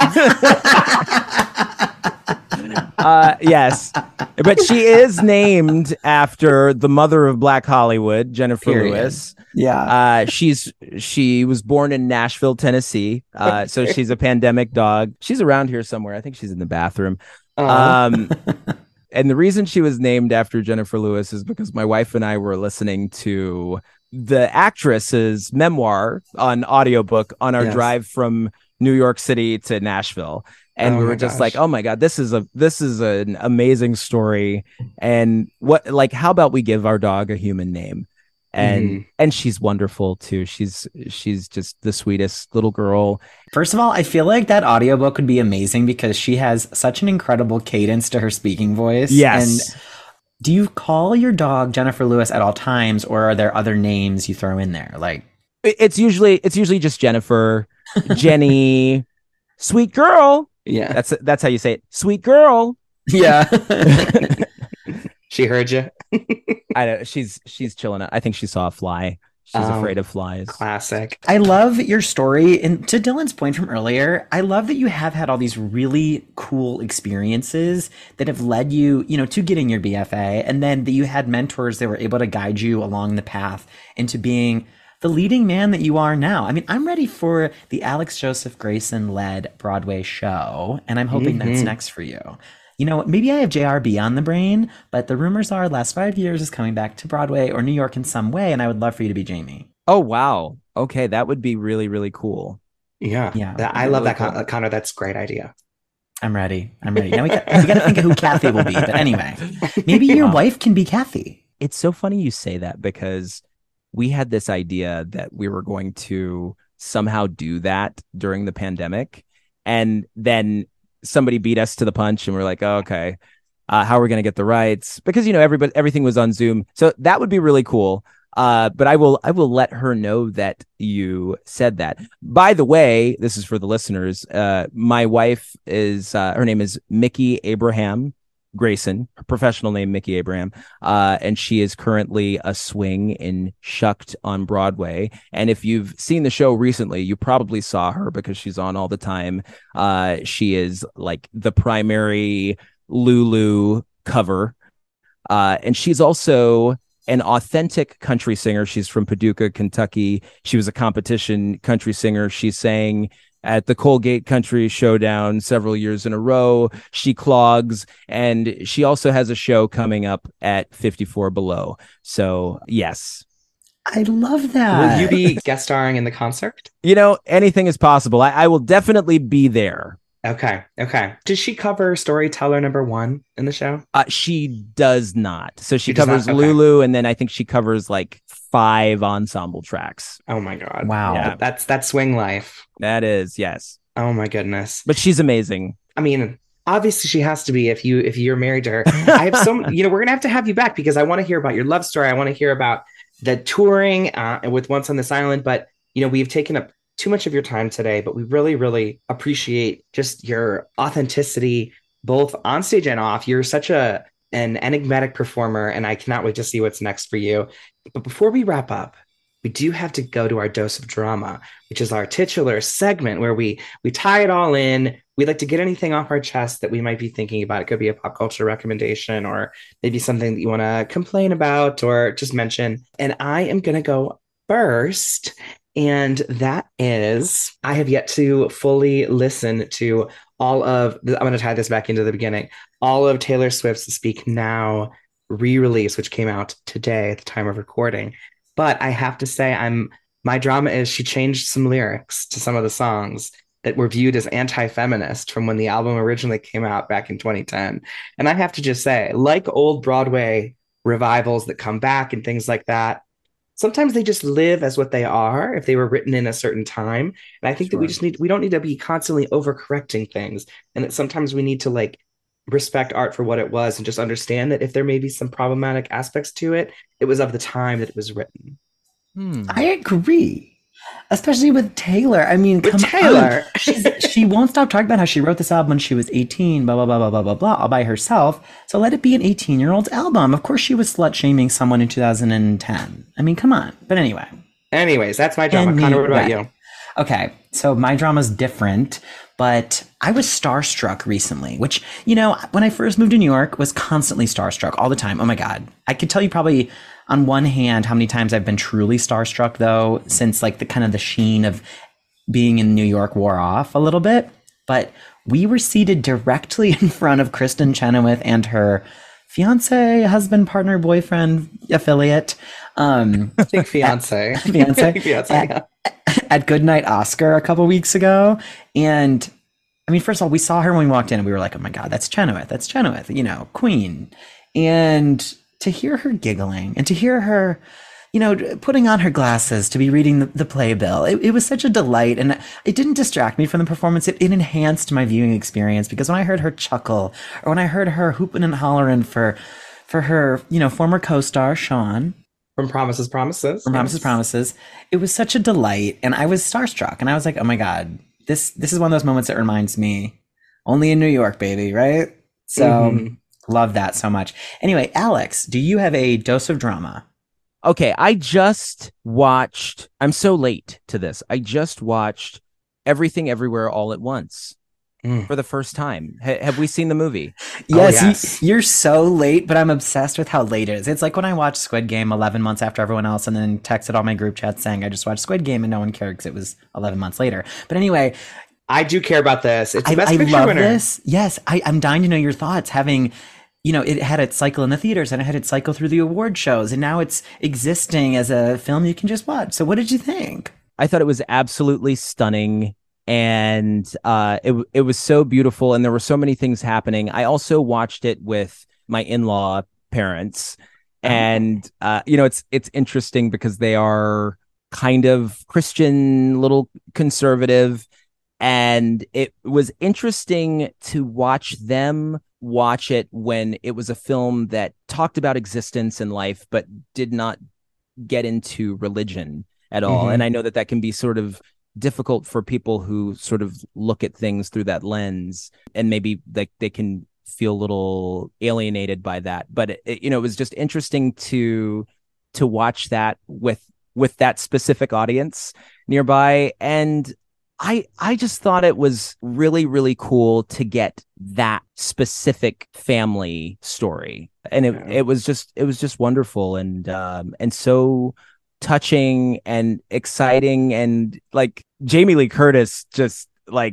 Yes, but she is named after the mother of Black Hollywood, Jennifer Lewis. Yeah. She was born in Nashville, Tennessee. So she's a pandemic dog. She's around here somewhere. I think she's in the bathroom. And the reason she was named after Jennifer Lewis is because my wife and I were listening to the actress's memoir on audiobook on our drive from New York City to Nashville. And we were just like, oh my God, this is an amazing story. And how about we give our dog a human name? And she's wonderful too. She's just the sweetest little girl. First of all, I feel like that audiobook would be amazing because she has such an incredible cadence to her speaking voice. Yes. And do you call your dog Jennifer Lewis at all times, or are there other names you throw in there? Like, it's usually just Jennifer, Jenny, sweet girl. Yeah. That's how you say it. Sweet girl. Yeah. She heard you. I know she's chilling. I think she saw a fly. She's afraid of flies. Classic. I love your story. And to Dylan's point from earlier, I love that you have had all these really cool experiences that have led you, you know, to getting your BFA. And then that you had mentors that were able to guide you along the path into being the leading man that you are now. I mean, I'm ready for the Alex Joseph Grayson led Broadway show, and I'm hoping that's next for you. You know, maybe I have JRB on the brain, but the rumors are Last 5 Years is coming back to Broadway or New York in some way, and I would love for you to be Jamie. Oh, wow. Okay, that would be really, really cool. Yeah. I love that, cool. Connor. That's a great idea. I'm ready. Now we got to think of who Kathy will be. But anyway, maybe your wife can be Kathy. It's so funny you say that, because we had this idea that we were going to somehow do that during the pandemic. And then somebody beat us to the punch and we're like, oh, okay, how are we going to get the rights? Because, you know, everything was on Zoom. So that would be really cool. But I will let her know that you said that. By the way, this is for the listeners. My wife is, her name is Mickey Abraham Grayson, her professional name, Mickey Abraham. And she is currently a swing in Shucked on Broadway. And if you've seen the show recently, you probably saw her because she's on all the time. She is like the primary Lulu cover. And she's also an authentic country singer. She's from Paducah, Kentucky. She was a competition country singer. She sang at the Colgate Country Showdown several years in a row. She clogs, and she also has a show coming up at 54 Below. So, yes. I love that. Will you be guest starring in the concert? You know, anything is possible. I will definitely be there. Okay. Does she cover Storyteller #1 in the show? She does not. So she does covers not? Okay. Lulu, and then I think she covers like 5 ensemble tracks. Oh my God. Wow. Yeah. That's swing life. That is, yes. Oh my goodness. But she's amazing. I mean, Obviously, she has to be if you're married to her. I have so we're gonna have you back because I want to hear about your love story. I want to hear about the touring with Once on This Island. But we've taken up too much of your time today. But we really, really appreciate just your authenticity, both on stage and off. You're such an enigmatic performer, and I cannot wait to see what's next for you. But before we wrap up, we do have to go to our dose of drama, which is our titular segment where we tie it all in. We like to get anything off our chest that we might be thinking about. It could be a pop culture recommendation or maybe something that you want to complain about or just mention. And I am going to go first. And that is, I have yet to fully listen to I'm going to tie this back into the beginning, all of Taylor Swift's Speak Now re-release, which came out today at the time of recording. But I have to say, my drama is she changed some lyrics to some of the songs that were viewed as anti-feminist from when the album originally came out back in 2010. And I have to just say, like old Broadway revivals that come back and things like that, sometimes they just live as what they are if they were written in a certain time. And I think that we don't need to be constantly overcorrecting things. And that sometimes we need to respect art for what it was and just understand that if there may be some problematic aspects to it, it was of the time that it was written. I agree. Especially with Taylor. I mean, with Taylor. She won't stop talking about how she wrote this album when she was 18, blah, blah, blah, blah, blah, blah, blah, all by herself. So let it be an 18-year-old's album. Of course she was slut-shaming someone in 2010. I mean, come on. But anyway. Anyways, that's my drama. Connor, what about you? Okay, so my drama's different, but I was starstruck recently, which, when I first moved to New York, was constantly starstruck all the time. Oh my God. I could tell you probably on one hand how many times I've been truly starstruck, though, since the kind of the sheen of being in New York wore off a little bit. But we were seated directly in front of Kristen Chenoweth and her fiance, husband, partner, boyfriend, affiliate. I think fiance. At Goodnight Oscar a couple weeks ago. And I mean, first of all, we saw her when we walked in and we were like, oh my God, that's Chenoweth, queen. And to hear her giggling and to hear her, putting on her glasses to be reading the playbill, it was such a delight. And it didn't distract me from the performance. It enhanced my viewing experience because when I heard her chuckle or when I heard her hooping and hollering for her, former co-star, Sean, From Promises, Promises. It was such a delight. And I was starstruck. And I was like, oh my God, this is one of those moments that reminds me only in New York, baby, right? So love that so much. Anyway, Alex, do you have a dose of drama? Okay, I just watched, I'm so late to this. I just watched Everything Everywhere All at Once. For the first time. Have we seen the movie? Yes. You're so late, but I'm obsessed with how late it is. It's like when I watched Squid Game 11 months after everyone else and then texted all my group chats saying I just watched Squid Game and no one cared because it was 11 months later. But anyway, I do care about this. It's the best picture love winner. This. Yes, I'm dying to know your thoughts. Having, it had its cycle in the theaters and it had its cycle through the award shows, and now it's existing as a film you can just watch. So what did you think? I thought it was absolutely stunning. And it was so beautiful, and there were so many things happening. I also watched it with my in-law parents, and it's interesting because they are kind of Christian, little conservative, and it was interesting to watch them watch it when it was a film that talked about existence and life, but did not get into religion at all. And I know that can be sort of difficult for people who sort of look at things through that lens, and maybe they can feel a little alienated by that. But it was just interesting to watch that with that specific audience nearby. And I just thought it was really, really cool to get that specific family story. And it was just wonderful and so touching and exciting, and Jamie Lee Curtis just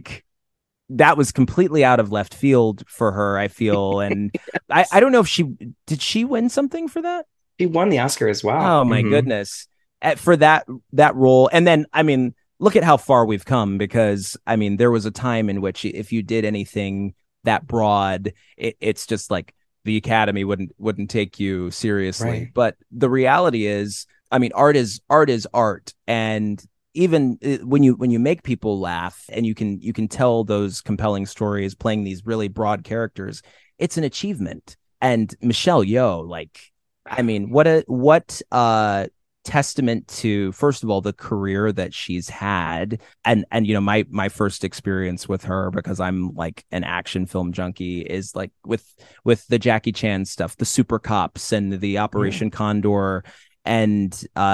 that was completely out of left field for her, I feel. And I don't know if did she win something for that? She won the Oscar as well. Oh my goodness. For that role. And then, I mean, look at how far we've come, because I mean, there was a time in which if you did anything that broad, it's just the Academy wouldn't take you seriously. Right. But the reality is, I mean, art is art. And even when you make people laugh and you can tell those compelling stories playing these really broad characters, it's an achievement. And Michelle Yeoh, like, I mean, what a testament to, first of all, the career that she's had, and my first experience with her, because I'm like an action film junkie, is like with the Jackie Chan stuff, the Super Cops and the Operation Condor, and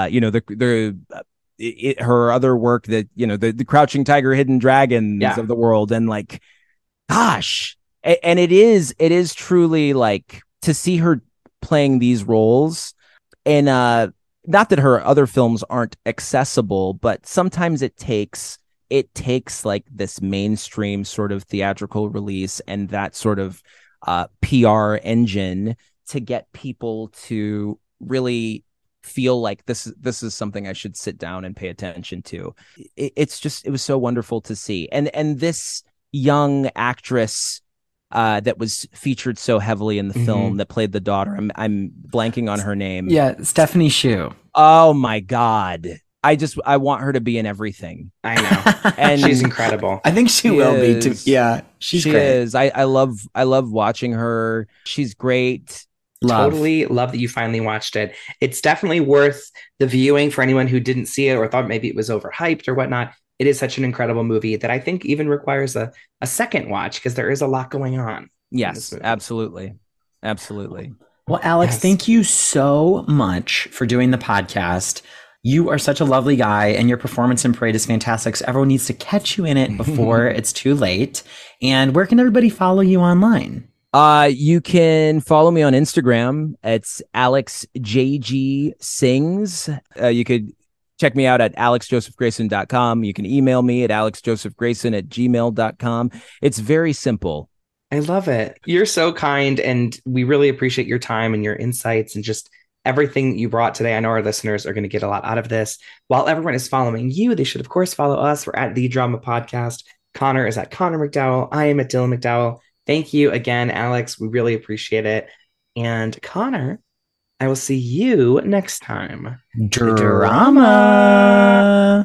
her other work, that the Crouching Tiger, Hidden Dragons of the world, and like, gosh, and it is truly like to see her playing these roles. And not that her other films aren't accessible, but sometimes it takes like this mainstream sort of theatrical release and that sort of PR engine to get people to really feel like this is something I should sit down and pay attention to. It was so wonderful to see. And this young actress that was featured so heavily in the film, that played the daughter. I'm blanking on her name. Yeah, Stephanie Hsu. Oh my God. I want her to be in everything. I know. And she's incredible. I think she will be too. Yeah, she is. I love watching her. She's great. Totally love that you finally watched it. It's definitely worth the viewing for anyone who didn't see it or thought maybe it was overhyped or whatnot. It is such an incredible movie that I think even requires a second watch, because there is a lot going on. Yes, absolutely. Well, Alex, thank you so much for doing the podcast. You are such a lovely guy, and your performance in Parade is fantastic. So everyone needs to catch you in it before it's too late. And where can everybody follow you online? You can follow me on Instagram. It's Alex JG Sings. You could check me out at alexjosephgrayson.com. You can email me at alexjosephgrayson@gmail.com. It's very simple. I love it. You're so kind, and we really appreciate your time and your insights and just everything you brought today. I know our listeners are going to get a lot out of this. While everyone is following you, they should, of course, follow us. We're at The Drama Podcast. Connor is at Connor McDowell. I am at Dylan McDowell. Thank you again, Alex. We really appreciate it. And Connor, I will see you next time. Drama.